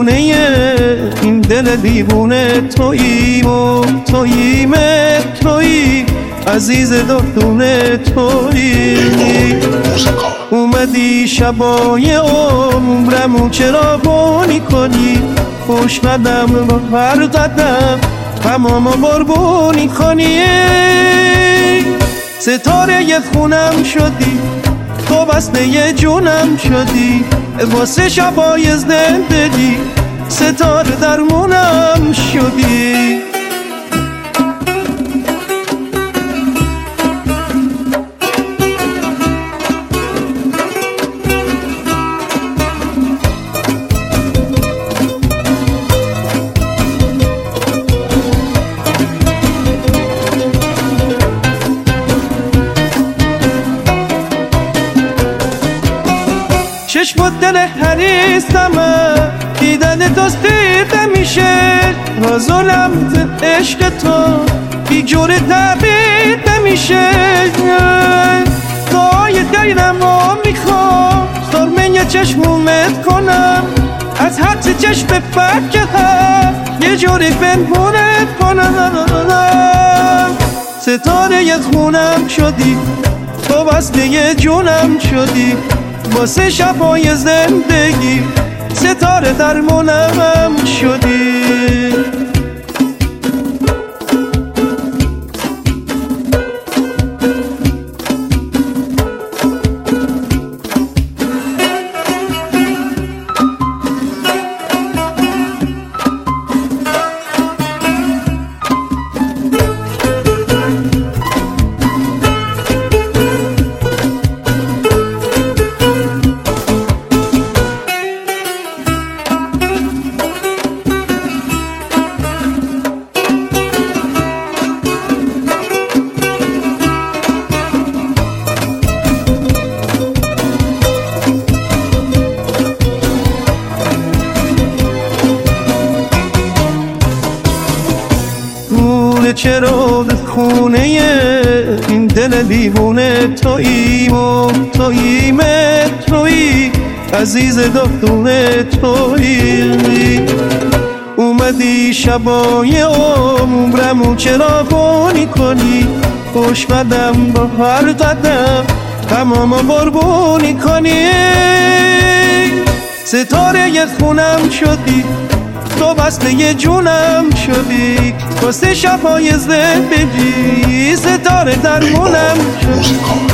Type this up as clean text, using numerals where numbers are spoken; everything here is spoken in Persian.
خونه این دل دیوونه تویی و تویی تویی عزیز دردونه تویی. اومدی شبای عمرمو چراغونی کنی، خوش قدم با هر قدم تمام قربونی کنی. ستاره یه خونم شدی، تو بسته یه جونم شدی، واسه شبای زندگی ستاره درمونم شدی. چشم و دل حریصمه، دیدن تو دیده میشه، راز و لمس عشق تو بی جور تعبیر نمیشه. دعای دیرم رو میخوام سرمه چشمومت کنم، از حدس چشم بد که هست یه جوری پنهونت کنم. ستاره یه خونم شدی، تو بسته یه جونم شدی، واسه شبای زندگی ستاره درمونم شدی. چرا خونه این دل دیوونه تویی و تویی تویی عزیز دختونه تویی. اومدی شبای عمرمو چراغونی کنی، خوش قدم با هر قدم تمام قربونی کنی. ستاره یه خونم شدی، تو بسته یه جونم شدی، واسه شبای زندگی ستاره درمونم شدی.